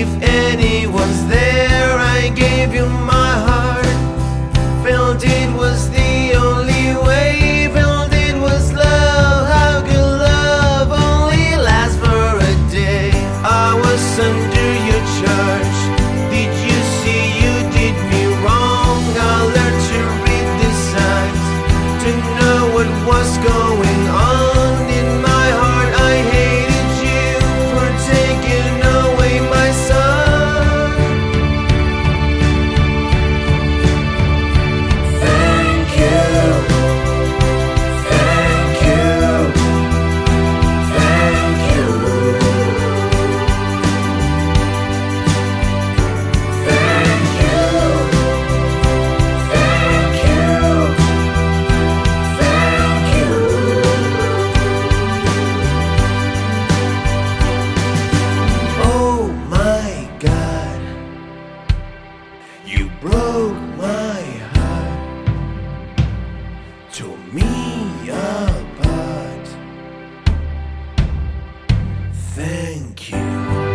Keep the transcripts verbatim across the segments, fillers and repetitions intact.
if anyone's there. I gave you my heart, felt it was the only way, felt it was love. How could love only last for a day? I was under your charge. Did you see you did me wrong? I learned to read the signs, to know what was going on. In my heart I hated you for taking away my son. Thank you, thank you, thank you, thank you, thank you, thank you. Oh my God, you broke my heart, tore me apart. Thank you.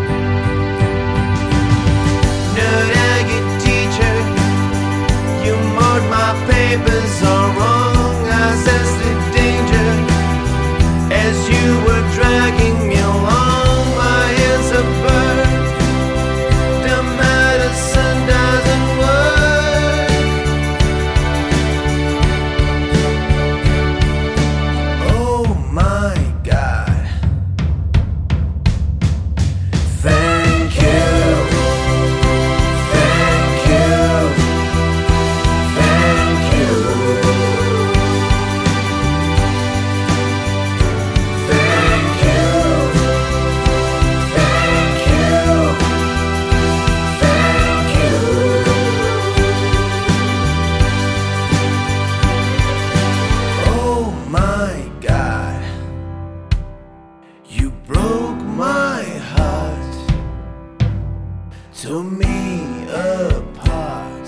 Not a good teacher, you marked my papers all wrong. I sensed the danger as you were dragging me along. My hands are burned, the medicine doesn't work. Oh my God. Thank you, thank you, thank you, thank you, thank you, thank you. Oh my God, you broke my heart, tore me apart.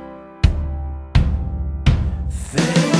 Thank you.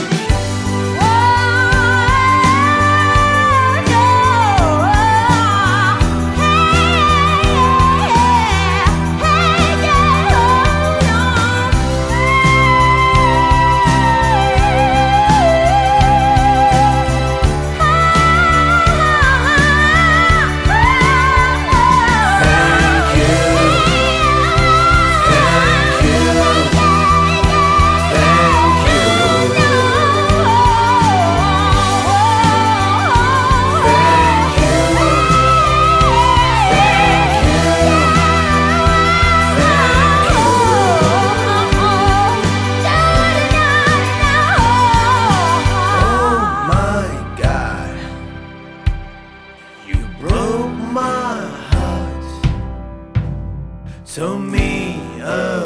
Broke my heart, tore me apart.